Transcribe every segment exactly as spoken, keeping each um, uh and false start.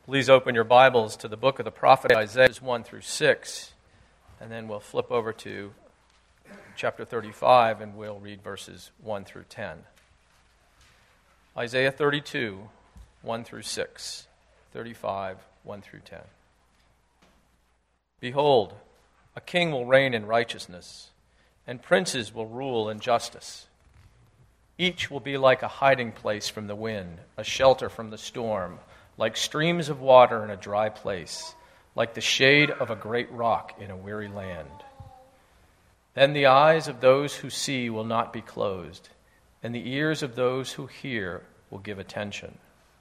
Please open your Bibles to the book of the prophet Isaiah, one through six, and then we'll flip over to chapter thirty-five, and we'll read verses one through ten. Isaiah thirty-two, one through six, thirty-five, one through ten. Behold, a king will reign in righteousness, and princes will rule in justice. Each will be like a hiding place from the wind, a shelter from the storm, like streams of water in a dry place, like the shade of a great rock in a weary land. Then the eyes of those who see will not be closed, and the ears of those who hear will give attention.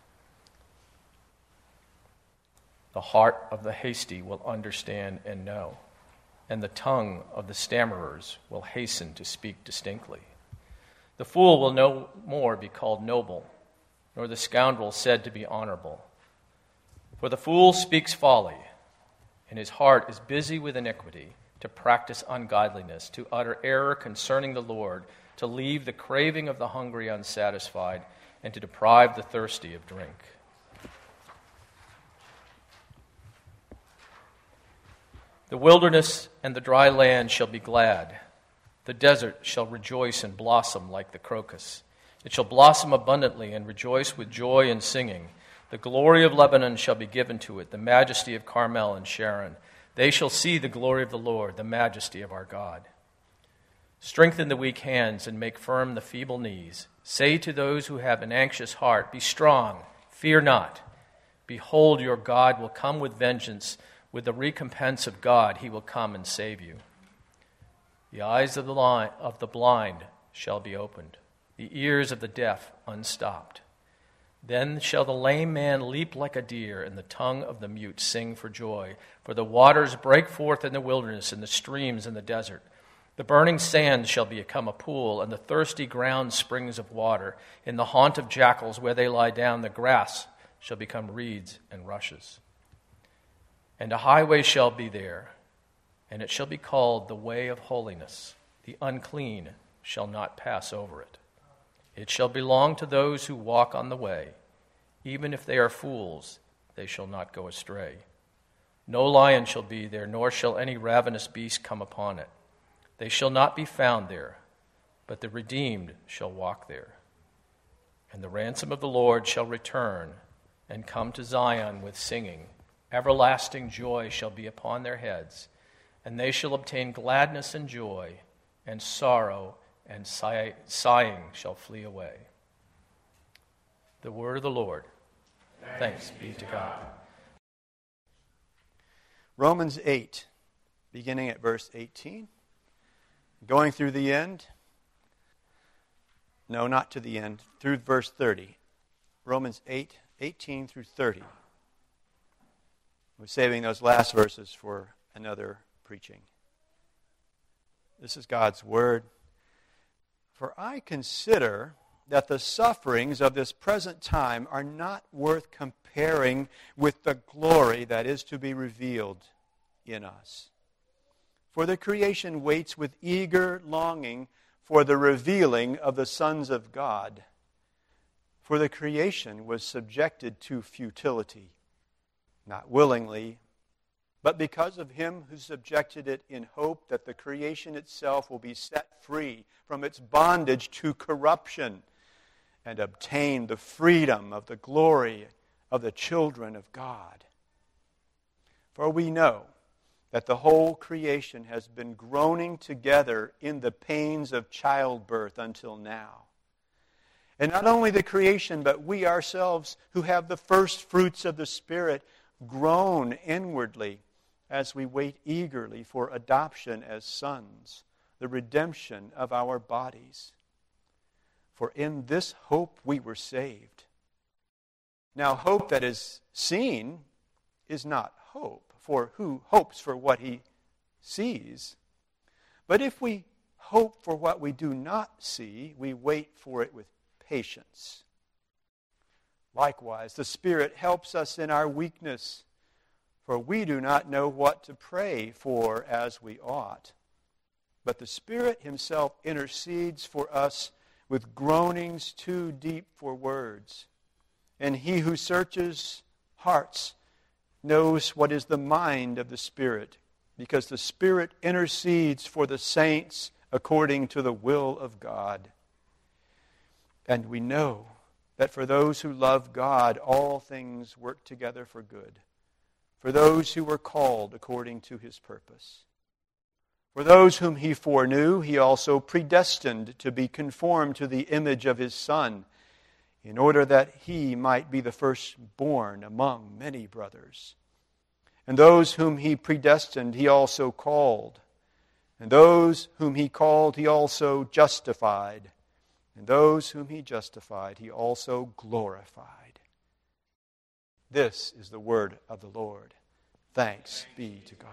The heart of the hasty will understand and know, and the tongue of the stammerers will hasten to speak distinctly. The fool will no more be called noble, nor the scoundrel said to be honorable. For the fool speaks folly, and his heart is busy with iniquity, to practice ungodliness, to utter error concerning the Lord, to leave the craving of the hungry unsatisfied, and to deprive the thirsty of drink. The wilderness and the dry land shall be glad. The desert shall rejoice and blossom like the crocus. It shall blossom abundantly and rejoice with joy and singing. The glory of Lebanon shall be given to it, the majesty of Carmel and Sharon. They shall see the glory of the Lord, the majesty of our God. Strengthen the weak hands and make firm the feeble knees. Say to those who have an anxious heart, be strong, fear not. Behold, your God will come with vengeance. With the recompense of God, he will come and save you. The eyes of the li- of the blind shall be opened, the ears of the deaf unstopped. Then shall the lame man leap like a deer, and the tongue of the mute sing for joy. For the waters break forth in the wilderness, and the streams in the desert. The burning sands shall become a pool, and the thirsty ground springs of water. In the haunt of jackals where they lie down, the grass shall become reeds and rushes. And a highway shall be there, and it shall be called the way of holiness. The unclean shall not pass over it. It shall belong to those who walk on the way. Even if they are fools, they shall not go astray. No lion shall be there, nor shall any ravenous beast come upon it. They shall not be found there, but the redeemed shall walk there. And the ransom of the Lord shall return and come to Zion with singing. Everlasting joy shall be upon their heads, and they shall obtain gladness and joy, and sorrow and sigh, sighing shall flee away. The word of the Lord. Thanks, Thanks be to God. Romans eight, beginning at verse eighteen. Going through the end. No, not to the end. Through verse thirty. Romans eight, eighteen through thirty. We're saving those last verses for another preaching. This is God's word. For I consider that the sufferings of this present time are not worth comparing with the glory that is to be revealed in us. For the creation waits with eager longing for the revealing of the sons of God. For the creation was subjected to futility, not willingly, but because of him who subjected it, in hope that the creation itself will be set free from its bondage to corruption and obtain the freedom of the glory of the children of God. For we know that the whole creation has been groaning together in the pains of childbirth until now. And not only the creation, but we ourselves who have the first fruits of the Spirit groan inwardly as we wait eagerly for adoption as sons, the redemption of our bodies. For in this hope we were saved. Now hope that is seen is not hope, for who hopes for what he sees? But if we hope for what we do not see, we wait for it with patience. Likewise, the Spirit helps us in our weakness, for we do not know what to pray for as we ought. But the Spirit himself intercedes for us with groanings too deep for words. And he who searches hearts, knows what is the mind of the Spirit, because the Spirit intercedes for the saints according to the will of God. And we know that for those who love God, all things work together for good, for those who were called according to His purpose. For those whom He foreknew, He also predestined to be conformed to the image of His Son, in order that He might be the firstborn among many brothers. And those whom He predestined, He also called. And those whom He called, He also justified. And those whom He justified, He also glorified. This is the word of the Lord. Thanks be to God.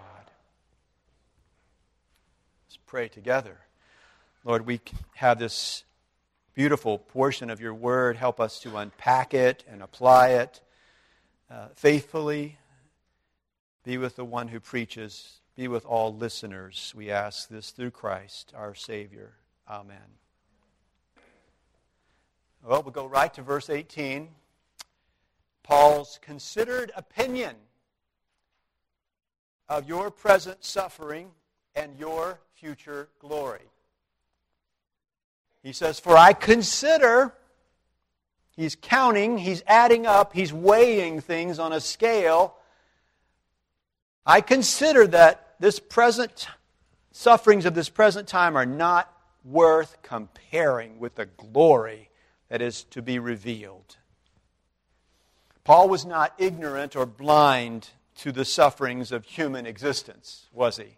Let's pray together. Lord, we have this beautiful portion of your word. Help us to unpack it and apply it uh, faithfully. Be with the one who preaches. Be with all listeners. We ask this through Christ, our Savior. Amen. Well, we'll go right to verse eighteen. Paul's considered opinion of your present suffering and your future glory. He says, for I consider, he's counting, he's adding up, he's weighing things on a scale. I consider that this present sufferings of this present time are not worth comparing with the glory that is to be revealed. Paul was not ignorant or blind to the sufferings of human existence, was he?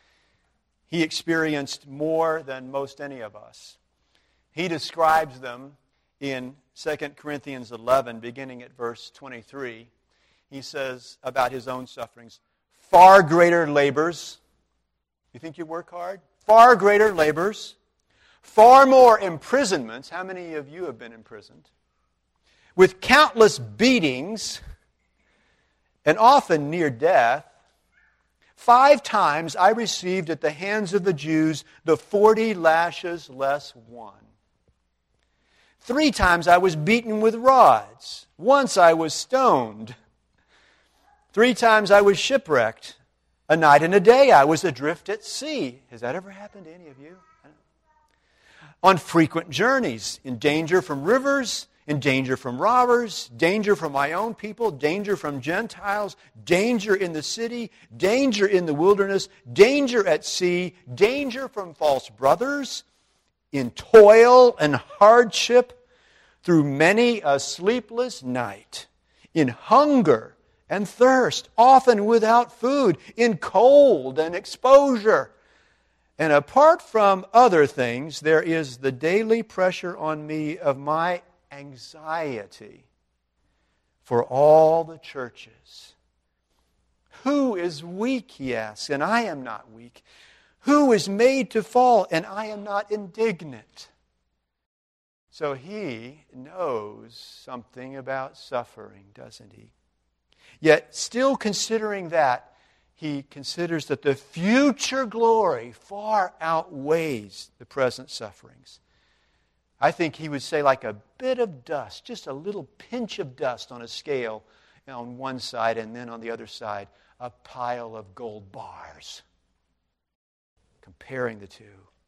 He experienced more than most any of us. He describes them in Second Corinthians eleven, beginning at verse twenty-three. He says about his own sufferings, far greater labors. You think you work hard? Far greater labors. Far more imprisonments. How many of you have been imprisoned? With countless beatings, and often near death. Five times I received at the hands of the Jews the forty lashes less one. Three times I was beaten with rods. Once I was stoned. Three times I was shipwrecked. A night and a day I was adrift at sea. Has that ever happened to any of you? On frequent journeys, in danger from rivers, in danger from robbers, danger from my own people, danger from Gentiles, danger in the city, danger in the wilderness, danger at sea, danger from false brothers, in toil and hardship, through many a sleepless night, in hunger and thirst, often without food, in cold and exposure. And apart from other things, there is the daily pressure on me of my anxiety for all the churches. Who is weak, he asks, and I am not weak. Who is made to fall, and I am not indignant? So he knows something about suffering, doesn't he? Yet, still considering that, he considers that the future glory far outweighs the present sufferings. I think he would say like a bit of dust, just a little pinch of dust on a scale on one side, and then on the other side, a pile of gold bars. Comparing the two.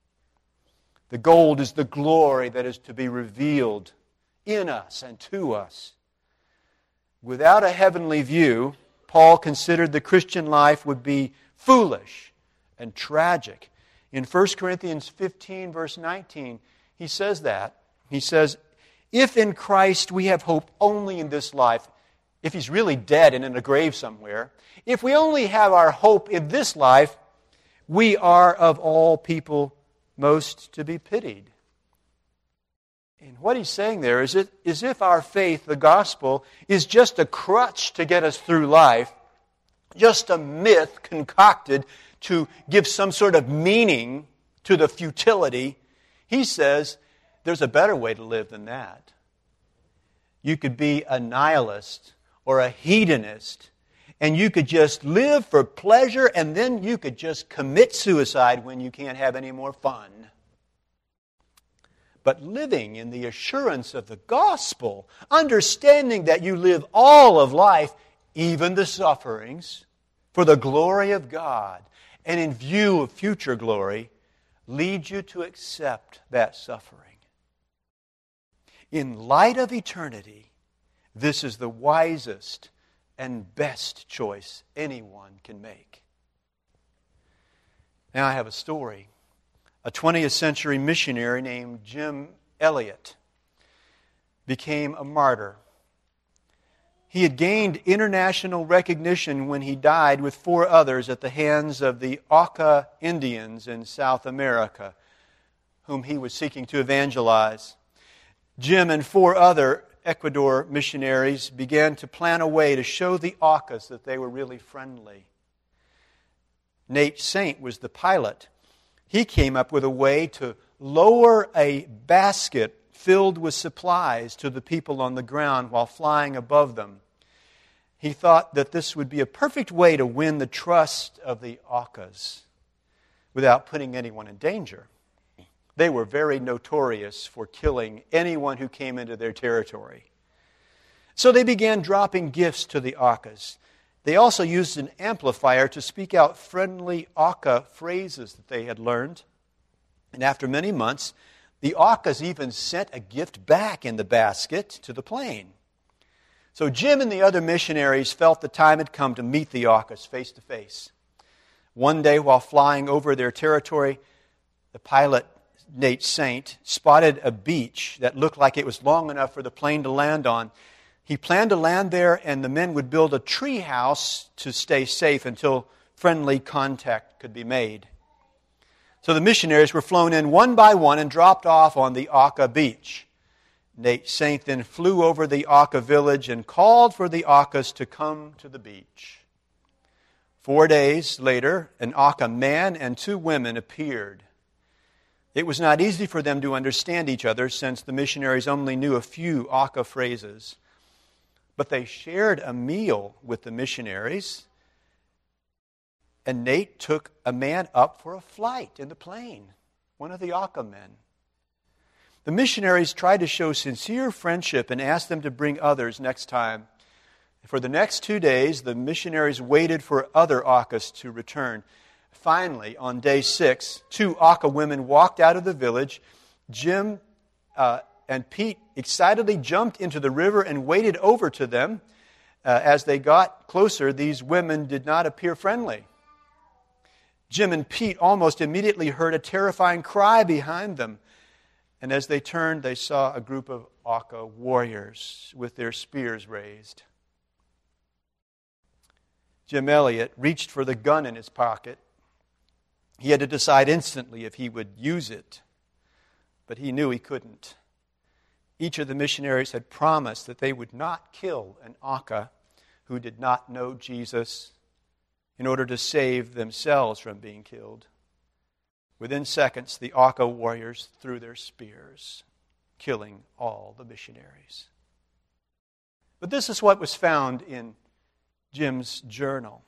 The gold is the glory that is to be revealed in us and to us. Without a heavenly view, Paul considered the Christian life would be foolish and tragic. In First Corinthians fifteen, verse nineteen, he says that. He says, if in Christ we have hope only in this life, if he's really dead and in a grave somewhere, if we only have our hope in this life, we are of all people most to be pitied. And what he's saying there is, it, is if our faith, the gospel, is just a crutch to get us through life, just a myth concocted to give some sort of meaning to the futility, he says there's a better way to live than that. You could be a nihilist or a hedonist, and you could just live for pleasure, and then you could just commit suicide when you can't have any more fun. But living in the assurance of the gospel, understanding that you live all of life even the sufferings, for the glory of God, and in view of future glory, lead you to accept that suffering. In light of eternity, this is the wisest and best choice anyone can make. Now I have a story. A twentieth century missionary named Jim Elliot became a martyr. He had gained international recognition when he died with four others at the hands of the Auca Indians in South America, whom he was seeking to evangelize. Jim and four other Ecuador missionaries began to plan a way to show the Aucas that they were really friendly. Nate Saint was the pilot. He came up with a way to lower a basket filled with supplies to the people on the ground while flying above them. He thought that this would be a perfect way to win the trust of the Aucas without putting anyone in danger. They were very notorious for killing anyone who came into their territory. So they began dropping gifts to the Aucas. They also used an amplifier to speak out friendly Auca phrases that they had learned. And after many months, the Aucas even sent a gift back in the basket to the plane. So Jim and the other missionaries felt the time had come to meet the Aucas face to face. One day, while flying over their territory, the pilot, Nate Saint, spotted a beach that looked like it was long enough for the plane to land on. He planned to land there, and the men would build a tree house to stay safe until friendly contact could be made. So the missionaries were flown in one by one and dropped off on the Auca beach. Nate Saint then flew over the Auca village and called for the Aucas to come to the beach. Four days later, an Auca man and two women appeared. It was not easy for them to understand each other since the missionaries only knew a few Auca phrases. But they shared a meal with the missionaries, and Nate took a man up for a flight in the plane, one of the Auca men. The missionaries tried to show sincere friendship and asked them to bring others next time. For the next two days, the missionaries waited for other Aucas to return. Finally, on day six, two Auca women walked out of the village. Jim uh, and Pete excitedly jumped into the river and waded over to them. Uh, as they got closer, these women did not appear friendly. Jim and Pete almost immediately heard a terrifying cry behind them. And as they turned, they saw a group of Auca warriors with their spears raised. Jim Elliot reached for the gun in his pocket. He had to decide instantly if he would use it, but he knew he couldn't. Each of the missionaries had promised that they would not kill an Auca who did not know Jesus in order to save themselves from being killed. Within seconds, the Auca warriors threw their spears, killing all the missionaries. But this is what was found in Jim's journal.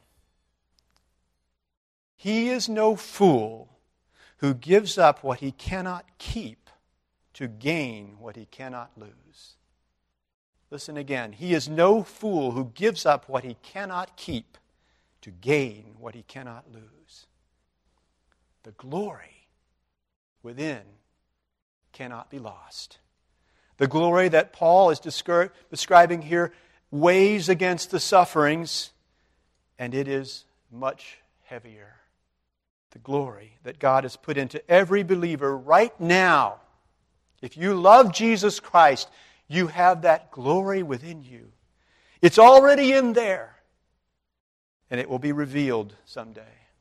He is no fool who gives up what he cannot keep to gain what he cannot lose. Listen again. He is no fool who gives up what he cannot keep to gain what he cannot lose. The glory within cannot be lost. The glory that Paul is descri- describing here weighs against the sufferings, and it is much heavier. The glory that God has put into every believer right now. If you love Jesus Christ, you have that glory within you. It's already in there, and it will be revealed someday.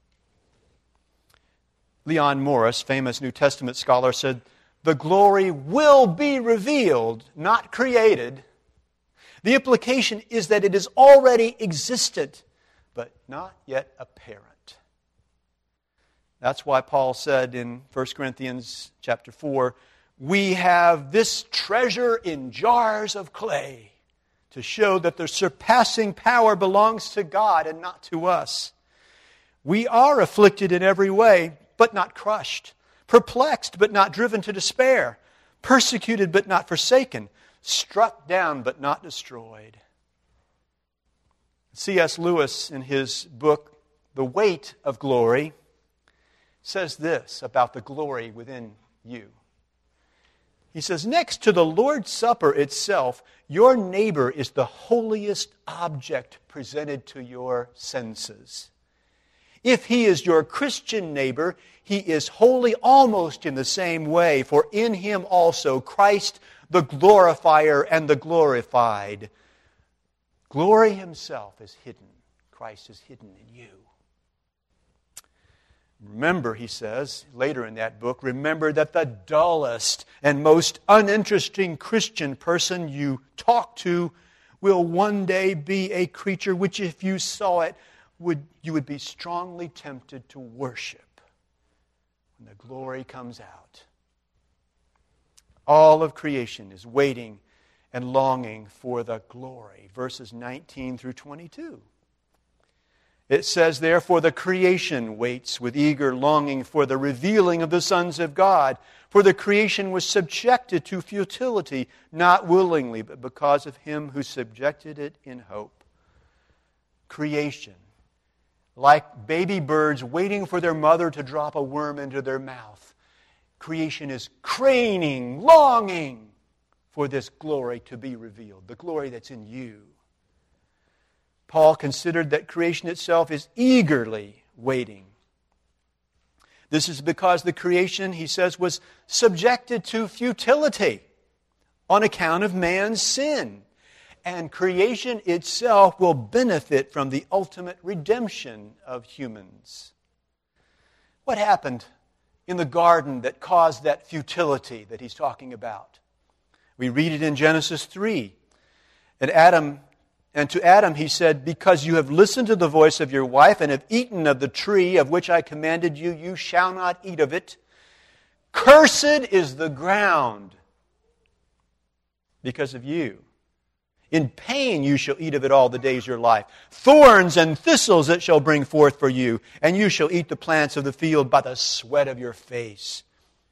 Leon Morris, famous New Testament scholar, said, "The glory will be revealed, not created." The implication is that it is already existent, but not yet apparent. That's why Paul said in First Corinthians chapter four, "We have this treasure in jars of clay to show that the surpassing power belongs to God and not to us. We are afflicted in every way, but not crushed, perplexed, but not driven to despair, persecuted, but not forsaken, struck down, but not destroyed." C S Lewis, in his book, The Weight of Glory, says this about the glory within you. He says, next to the Lord's Supper itself, your neighbor is the holiest object presented to your senses. If he is your Christian neighbor, he is holy almost in the same way, for in him also Christ, the glorifier and the glorified. Glory himself is hidden. Christ is hidden in you. Remember, he says later in that book, remember that the dullest and most uninteresting Christian person you talk to will one day be a creature which, if you saw it, would you would be strongly tempted to worship when the glory comes out. All of creation is waiting and longing for the glory. Verses nineteen through twenty-two. It says, therefore, the creation waits with eager longing for the revealing of the sons of God. For the creation was subjected to futility, not willingly, but because of him who subjected it in hope. Creation, like baby birds waiting for their mother to drop a worm into their mouth, creation is craning, longing for this glory to be revealed, the glory that's in you. Paul considered that creation itself is eagerly waiting. This is because the creation, he says, was subjected to futility on account of man's sin. And creation itself will benefit from the ultimate redemption of humans. What happened in the garden that caused that futility that he's talking about? We read it in Genesis three. And Adam And to Adam he said, because you have listened to the voice of your wife and have eaten of the tree of which I commanded you, you shall not eat of it. Cursed is the ground because of you. In pain you shall eat of it all the days of your life. Thorns and thistles it shall bring forth for you, and you shall eat the plants of the field by the sweat of your face.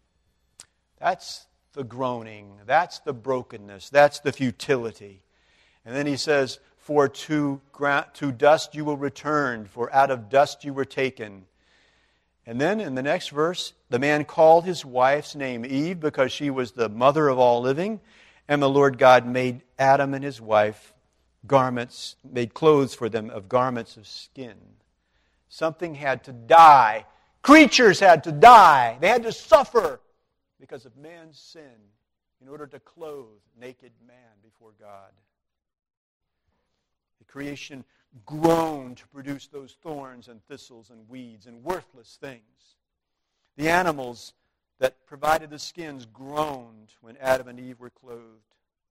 That's the groaning. That's the brokenness. That's the futility. And then he says, for to, to dust you will return, for out of dust you were taken. And then in the next verse, the man called his wife's name Eve because she was the mother of all living. And the Lord God made Adam and his wife garments, made clothes for them of garments of skin. Something had to die. Creatures had to die. They had to suffer because of man's sin in order to clothe naked man before God. The creation groaned to produce those thorns and thistles and weeds and worthless things. The animals that provided the skins groaned when Adam and Eve were clothed.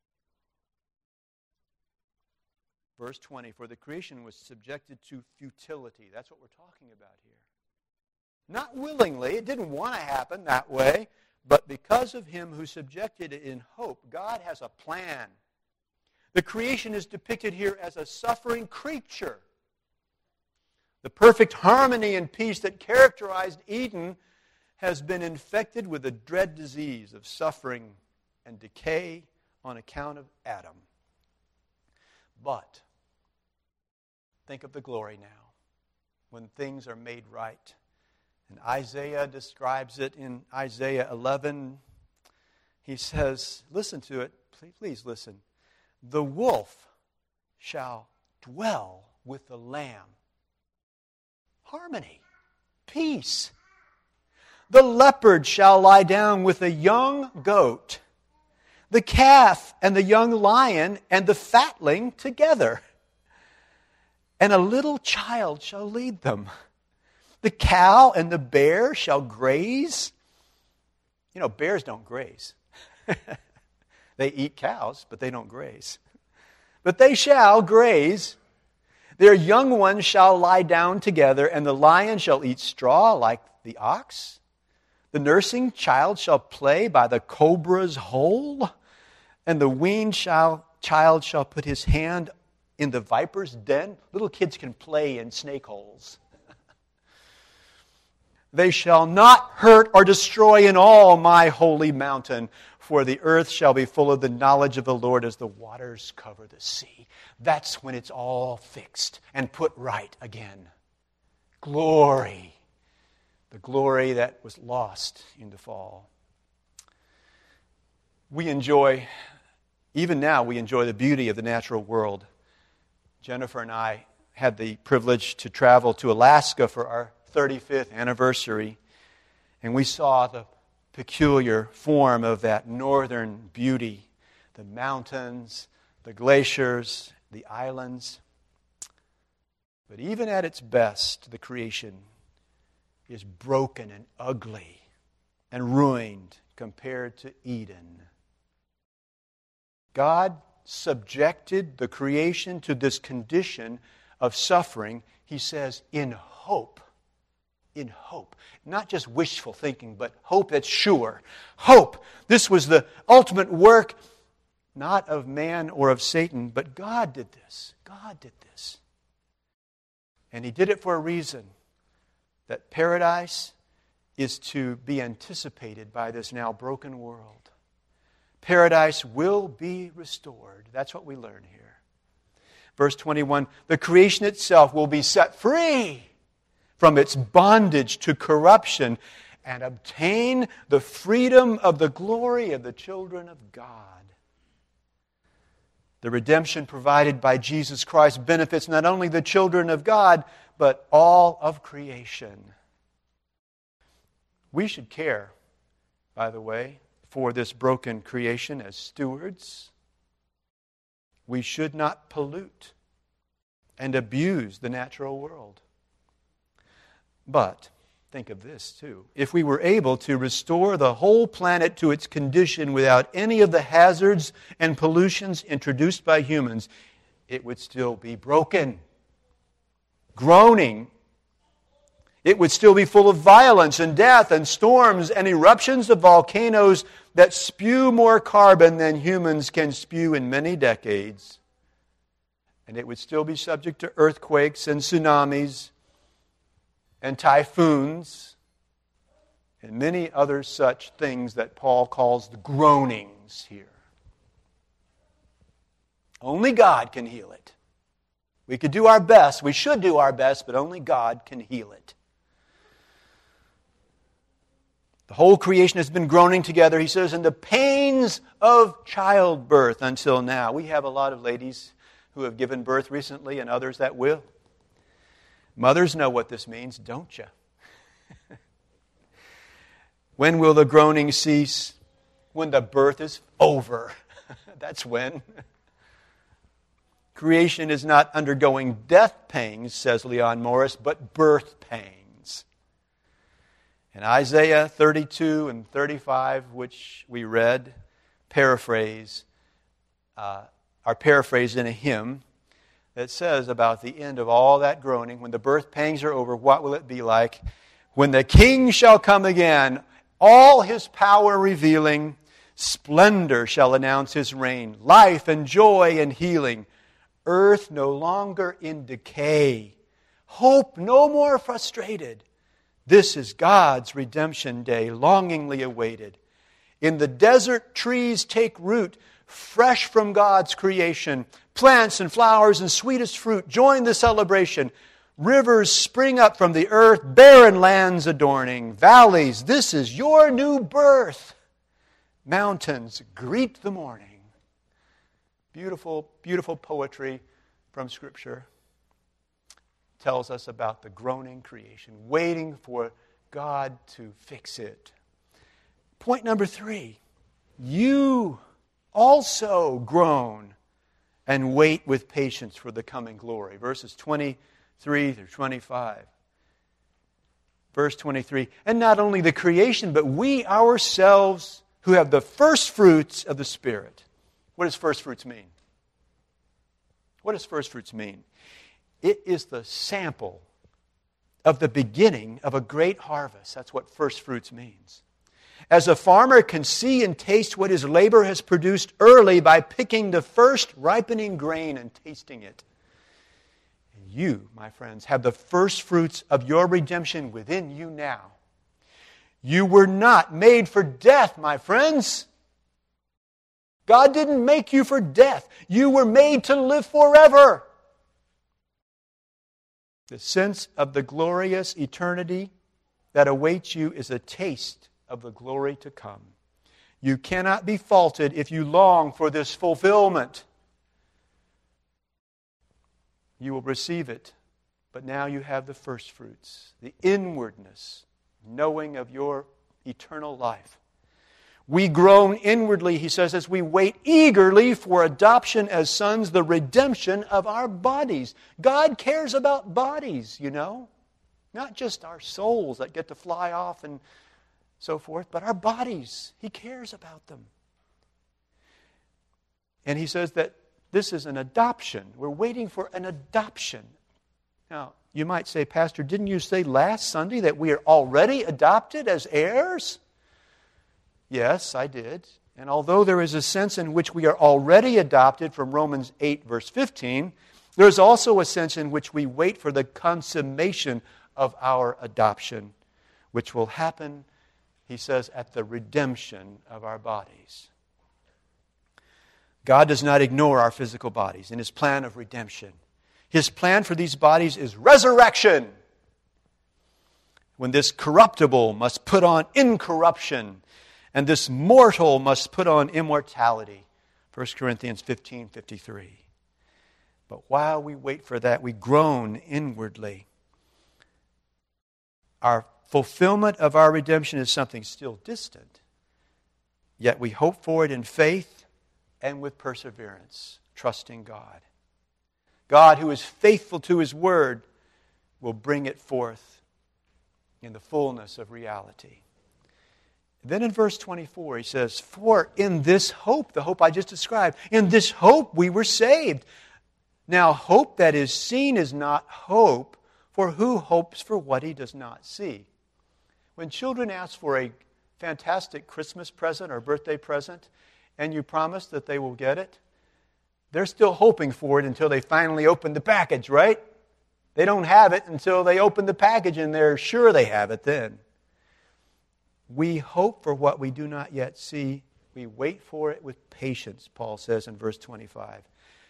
Verse twenty, for the creation was subjected to futility. That's what we're talking about here. Not willingly, it didn't want to happen that way, but because of him who subjected it in hope, God has a plan. The creation is depicted here as a suffering creature. The perfect harmony and peace that characterized Eden has been infected with the dread disease of suffering and decay on account of Adam. But think of the glory now, when things are made right. And Isaiah describes it in Isaiah eleven. He says, listen to it, please, please listen. The wolf shall dwell with the lamb. Harmony, peace. The leopard shall lie down with the young goat, the calf and the young lion and the fatling together. And a little child shall lead them. The cow and the bear shall graze. You know, bears don't graze. They eat cows, but they don't graze. But they shall graze. Their young ones shall lie down together, and the lion shall eat straw like the ox. The nursing child shall play by the cobra's hole, and the weaned shall, child shall put his hand in the viper's den. Little kids can play in snake holes. They shall not hurt or destroy in all my holy mountain, For the earth shall be full of the knowledge of the Lord as the waters cover the sea. That's when it's all fixed and put right again. Glory. The glory that was lost in the fall. We enjoy, even now, we enjoy the beauty of the natural world. Jennifer and I had the privilege to travel to Alaska for our thirty-fifth anniversary, and we saw the peculiar form of that northern beauty, the mountains, the glaciers, the islands. But even at its best, the creation is broken and ugly and ruined compared to Eden. God subjected the creation to this condition of suffering, he says, in hope. In hope. Not just wishful thinking, but hope that's sure. Hope. This was the ultimate work, not of man or of Satan, but God did this. God did this. And he did it for a reason. That paradise is to be anticipated by this now broken world. Paradise will be restored. That's what we learn here. Verse twenty-one, the creation itself will be set free from its bondage to corruption and obtain the freedom of the glory of the children of God. The redemption provided by Jesus Christ benefits not only the children of God, but all of creation. We should care, by the way, for this broken creation as stewards. We should not pollute and abuse the natural world. But, think of this too. If we were able to restore the whole planet to its condition without any of the hazards and pollutions introduced by humans, it would still be broken, groaning. It would still be full of violence and death and storms and eruptions of volcanoes that spew more carbon than humans can spew in many decades. And it would still be subject to earthquakes and tsunamis and typhoons and many other such things that Paul calls the groanings here. Only God can heal it. We could do our best, we should do our best, but only God can heal it. The whole creation has been groaning together, he says, in the pains of childbirth until now. We have a lot of ladies who have given birth recently and others that will. Mothers know what this means, don't you? When will the groaning cease? When the birth is over. That's when. Creation is not undergoing death pangs, says Leon Morris, but birth pangs. And Isaiah thirty-two and thirty-five, which we read, paraphrase, uh, are paraphrased in a hymn that says about the end of all that groaning, when the birth pangs are over, what will it be like? When the King shall come again, all his power revealing, splendor shall announce his reign, life and joy and healing, earth no longer in decay, hope no more frustrated. This is God's redemption day, longingly awaited. In the desert, trees take root, fresh from God's creation. Plants and flowers and sweetest fruit join the celebration. Rivers spring up from the earth, barren lands adorning. Valleys, this is your new birth. Mountains, greet the morning. Beautiful, beautiful poetry from Scripture tells us about the groaning creation, waiting for God to fix it. Point number three, you also groan and wait with patience for the coming glory. Verses twenty-three through twenty-five. Verse twenty-three, and not only the creation, but we ourselves who have the first fruits of the Spirit. What does first fruits mean? What does first fruits mean? It is the sample of the beginning of a great harvest. That's what first fruits means. As a farmer can see and taste what his labor has produced early by picking the first ripening grain and tasting it. And you, my friends, have the first fruits of your redemption within you now. You were not made for death, my friends. God didn't make you for death. You were made to live forever. The sense of the glorious eternity that awaits you is a taste of the glory to come. You cannot be faulted if you long for this fulfillment. You will receive it, but now you have the first fruits, the inwardness, knowing of your eternal life. We groan inwardly, he says, as we wait eagerly for adoption as sons, the redemption of our bodies. God cares about bodies, you know. Not just our souls that get to fly off and so forth, but our bodies. He cares about them. And he says that this is an adoption. We're waiting for an adoption. Now, you might say, Pastor, didn't you say last Sunday that we are already adopted as heirs? Yes, I did. And although there is a sense in which we are already adopted from Romans eight, verse fifteen, there is also a sense in which we wait for the consummation of our adoption, which will happen, he says, at the redemption of our bodies. God does not ignore our physical bodies in His plan of redemption. His plan for these bodies is resurrection, when this corruptible must put on incorruption, and this mortal must put on immortality. First Corinthians fifteen fifty-three. But while we wait for that, we groan inwardly. Our fulfillment of our redemption is something still distant, yet we hope for it in faith and with perseverance, trusting God. God, who is faithful to His Word, will bring it forth in the fullness of reality. Then in verse twenty-four, he says, for in this hope, the hope I just described, in this hope we were saved. Now, hope that is seen is not hope, for who hopes for what he does not see? When children ask for a fantastic Christmas present or birthday present, and you promise that they will get it, they're still hoping for it until they finally open the package, right? They don't have it until they open the package, and they're sure they have it then. We hope for what we do not yet see. We wait for it with patience, Paul says in verse twenty-five.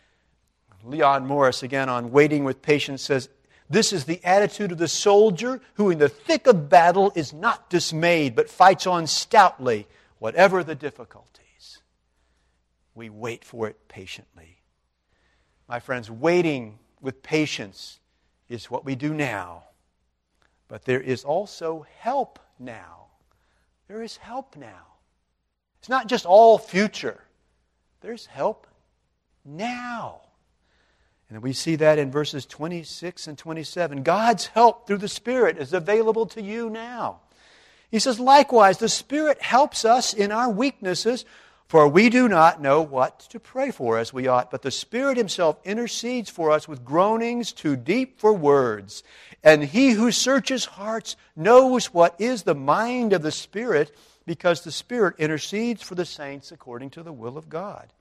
Leon Morris, again on waiting with patience, says, this is the attitude of the soldier who in the thick of battle is not dismayed, but fights on stoutly, whatever the difficulties. We wait for it patiently. My friends, waiting with patience is what we do now. But there is also help now. There is help now. It's not just all future. There's help now. And we see that in verses twenty-six and twenty-seven. God's help through the Spirit is available to you now. He says, likewise, the Spirit helps us in our weaknesses, for we do not know what to pray for as we ought, but the Spirit Himself intercedes for us with groanings too deep for words. And He who searches hearts knows what is the mind of the Spirit, because the Spirit intercedes for the saints according to the will of God.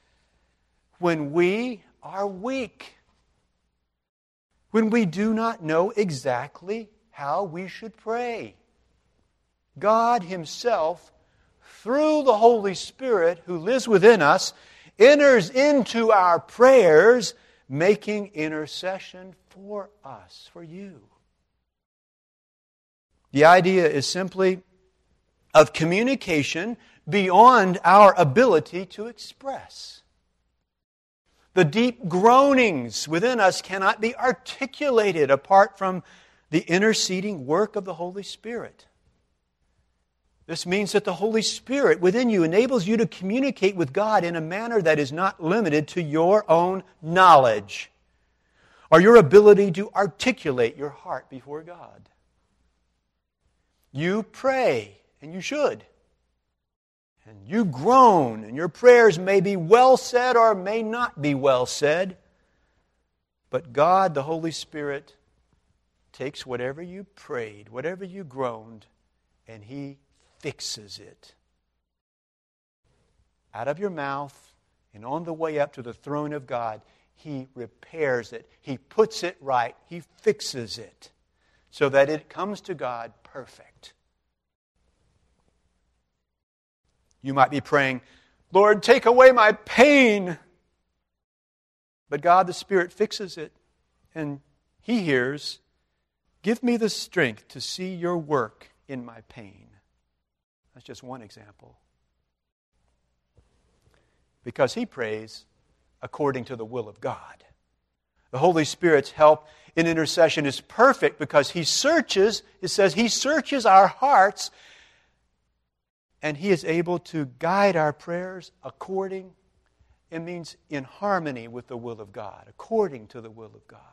When we are weak, when we do not know exactly how we should pray, God Himself, through the Holy Spirit who lives within us, enters into our prayers, making intercession for us, for you. The idea is simply of communication beyond our ability to express. The deep groanings within us cannot be articulated apart from the interceding work of the Holy Spirit. This means that the Holy Spirit within you enables you to communicate with God in a manner that is not limited to your own knowledge or your ability to articulate your heart before God. You pray, and you should. And you groan, and your prayers may be well said or may not be well said. But God, the Holy Spirit, takes whatever you prayed, whatever you groaned, and He fixes it. Out of your mouth and on the way up to the throne of God, He repairs it. He puts it right. He fixes it so that it comes to God perfect. You might be praying, Lord, take away my pain. But God the Spirit fixes it, and He hears, give me the strength to see your work in my pain. That's just one example. Because He prays according to the will of God. The Holy Spirit's help in intercession is perfect because He searches, it says He searches our hearts, and He is able to guide our prayers according, it means in harmony with the will of God, according to the will of God.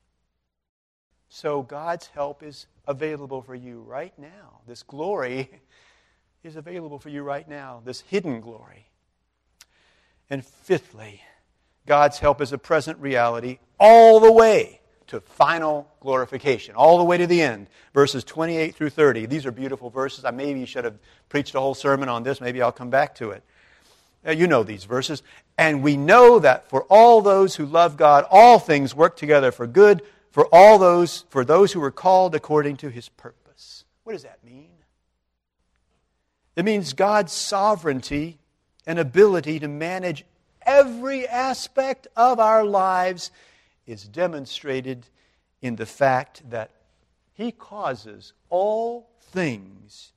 So God's help is available for you right now. This glory is available for you right now, this hidden glory. And fifthly, God's help is a present reality all the way to final glorification, all the way to the end. Verses twenty-eight through thirty. These are beautiful verses. I maybe should have preached a whole sermon on this. Maybe I'll come back to it. Uh, you know these verses. And we know that for all those who love God, all things work together for good, for all those, for those who are called according to His purpose. What does that mean? It means God's sovereignty and ability to manage every aspect of our lives is demonstrated in the fact that He causes all things,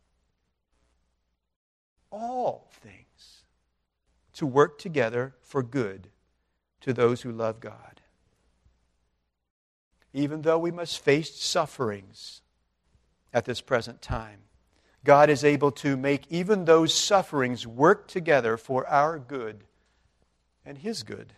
all things, to work together for good to those who love God. Even though we must face sufferings at this present time, God is able to make even those sufferings work together for our good and His good.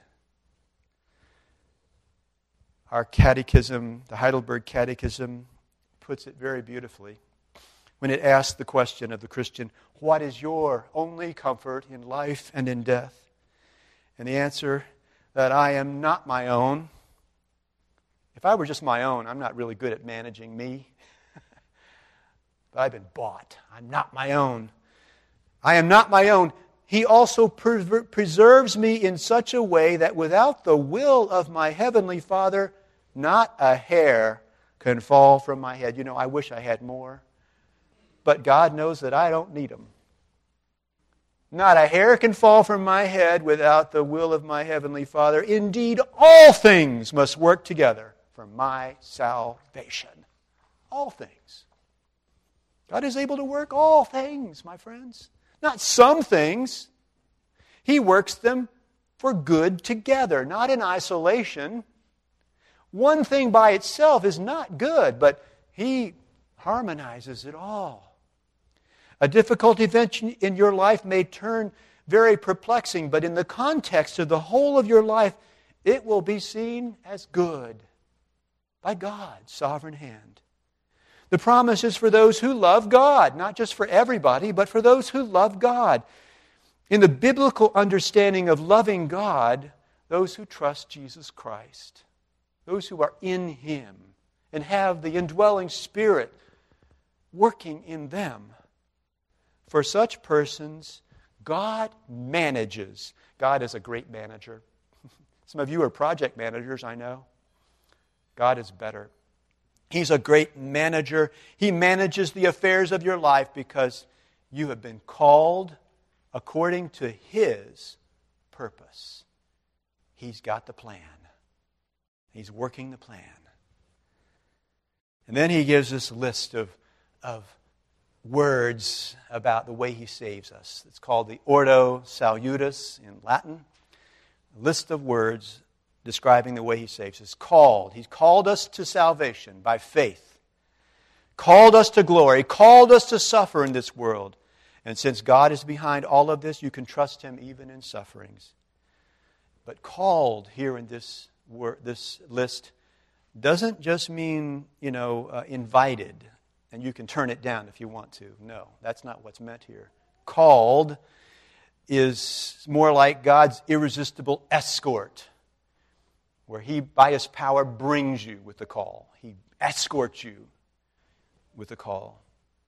Our catechism, the Heidelberg Catechism, puts it very beautifully when it asks the question of the Christian, what is your only comfort in life and in death? And the answer, that I am not my own. If I were just my own, I'm not really good at managing me. But I've been bought. I'm not my own. I am not my own. He also per- preserves me in such a way that without the will of my heavenly Father, not a hair can fall from my head. You know, I wish I had more. But God knows that I don't need them. Not a hair can fall from my head without the will of my heavenly Father. Indeed, all things must work together for my salvation. All things. God is able to work all things, my friends. Not some things. He works them for good together, not in isolation. One thing by itself is not good, but He harmonizes it all. A difficult event in your life may turn very perplexing, but in the context of the whole of your life, it will be seen as good by God's sovereign hand. The promise is for those who love God, not just for everybody, but for those who love God. In the biblical understanding of loving God, those who trust Jesus Christ, those who are in Him and have the indwelling Spirit working in them. For such persons, God manages. God is a great manager. Some of you are project managers, I know. God is better. He's a great manager. He manages the affairs of your life because you have been called according to His purpose. He's got the plan. He's working the plan. And then He gives us a list of, of words about the way He saves us. It's called the Ordo Salutis in Latin. A list of words describing the way He saves us. Called. He's called us to salvation by faith. Called us to glory. Called us to suffer in this world. And since God is behind all of this, you can trust Him even in sufferings. But called here in this word, this list doesn't just mean, you know, uh, invited. And you can turn it down if you want to. No, that's not what's meant here. Called is more like God's irresistible escort, where He, by His power, brings you with the call. He escorts you with the call.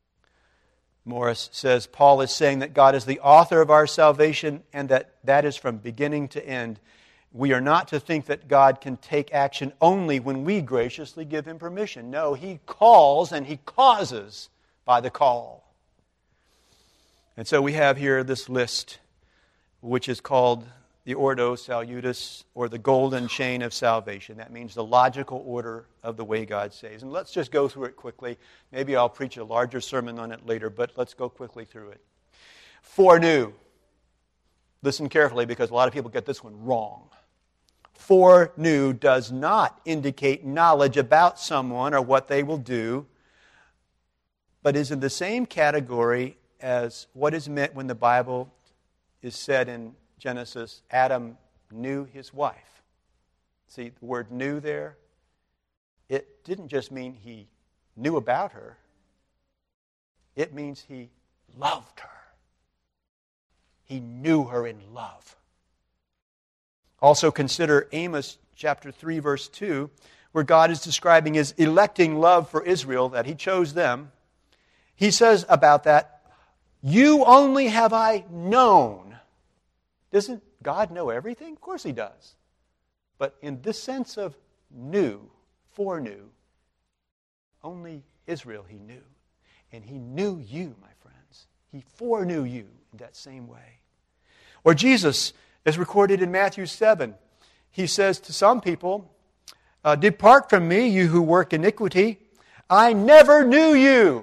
Morris says, Paul is saying that God is the author of our salvation and that that is from beginning to end. We are not to think that God can take action only when we graciously give Him permission. No, He calls and He causes by the call. And so we have here this list which is called the Ordo Salutis, or the golden chain of salvation. That means the logical order of the way God saves. And let's just go through it quickly. Maybe I'll preach a larger sermon on it later, but let's go quickly through it. Foreknew. Listen carefully, because a lot of people get this one wrong. Foreknew does not indicate knowledge about someone or what they will do, but is in the same category as what is meant when the Bible is said in Genesis, Adam knew his wife. See, the word knew there, it didn't just mean he knew about her. It means he loved her. He knew her in love. Also consider Amos chapter three, verse two, where God is describing his electing love for Israel, that he chose them. He says about that, "You only have I known." Doesn't God know everything? Of course he does. But in this sense of knew, foreknew, only Israel he knew. And he knew you, my friends. He foreknew you in that same way. Or Jesus, as recorded in Matthew seven, he says to some people, uh, "Depart from me, you who work iniquity. I never knew you."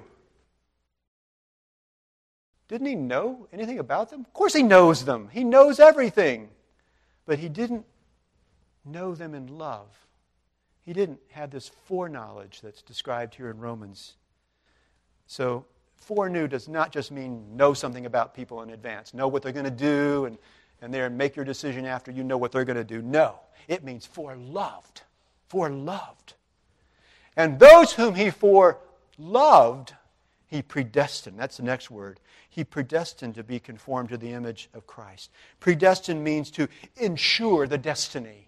Didn't he know anything about them? Of course he knows them. He knows everything. But he didn't know them in love. He didn't have this foreknowledge that's described here in Romans. So, foreknew does not just mean know something about people in advance. Know what they're going to do and, and there make your decision after you know what they're going to do. No. It means foreloved. Foreloved. And those whom he foreloved, he predestined. That's the next word. He predestined to be conformed to the image of Christ. Predestined means to ensure the destiny.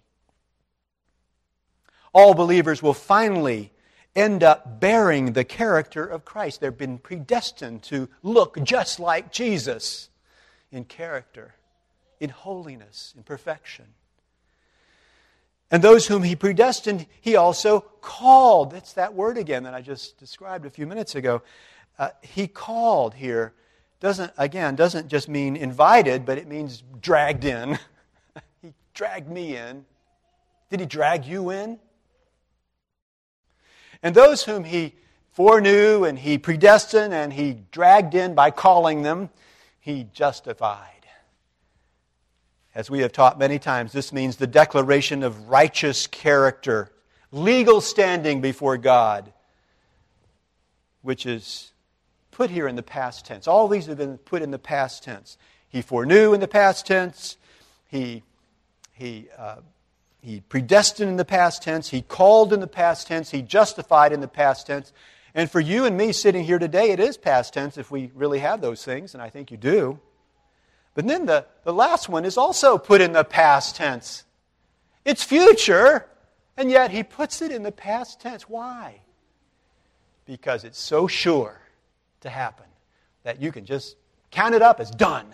All believers will finally end up bearing the character of Christ. They've been predestined to look just like Jesus in character, in holiness, in perfection. And those whom he predestined, he also called. That's that word again that I just described a few minutes ago. Uh, he called here doesn't, again, doesn't just mean invited, but it means dragged in. He dragged me in. Did he drag you in? And those whom he foreknew and he predestined and he dragged in by calling them, he justified. As we have taught many times, this means the declaration of righteous character, legal standing before God, which is put here in the past tense. All these have been put in the past tense. He foreknew in the past tense. He, he, uh, he predestined in the past tense. He called in the past tense. He justified in the past tense. And for you and me sitting here today, it is past tense if we really have those things, and I think you do. But then the, the last one is also put in the past tense. It's future, and yet he puts it in the past tense. Why? Because it's so sure to happen that you can just count it up as done.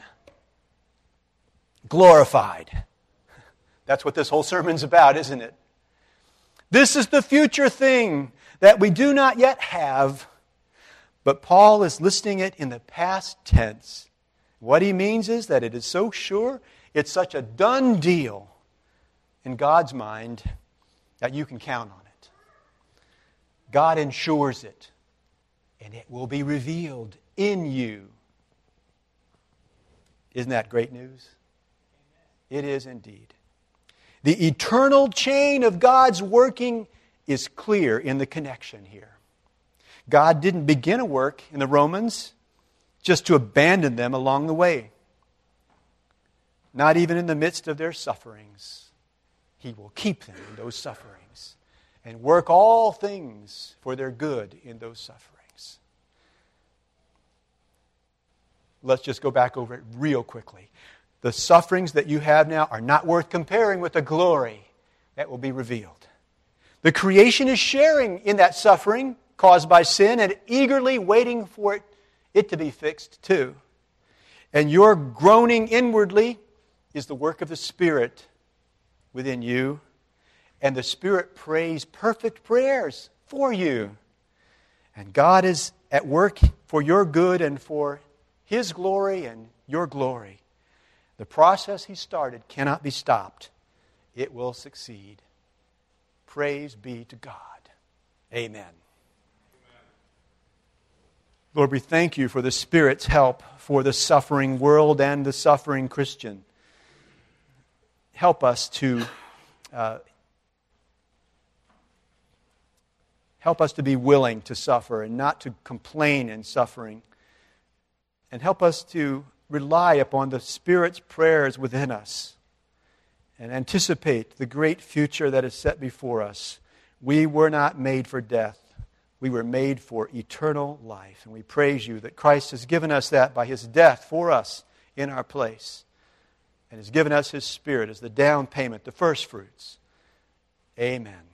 Glorified. That's what this whole sermon's about, isn't it? This is the future thing that we do not yet have, but Paul is listing it in the past tense. What he means is that it is so sure, it's such a done deal in God's mind that you can count on it. God ensures it. And it will be revealed in you. Isn't that great news? It is indeed. The eternal chain of God's working is clear in the connection here. God didn't begin a work in the Romans just to abandon them along the way. Not even in the midst of their sufferings. He will keep them in those sufferings and work all things for their good in those sufferings. Let's just go back over it real quickly. The sufferings that you have now are not worth comparing with the glory that will be revealed. The creation is sharing in that suffering caused by sin and eagerly waiting for it, it to be fixed too. And your groaning inwardly is the work of the Spirit within you. And the Spirit prays perfect prayers for you. And God is at work for your good and for His glory and your glory. The The process He started cannot be stopped. It will succeed. Praise be to God. Amen. Amen. Lord, we thank You for the Spirit's help for the suffering world and the suffering Christian. Help us to uh, help us to be willing to suffer and not to complain in suffering. And help us to rely upon the Spirit's prayers within us and anticipate the great future that is set before us. We were not made for death. We were made for eternal life. And we praise You that Christ has given us that by His death for us in our place, and has given us His Spirit as the down payment, the first fruits. Amen.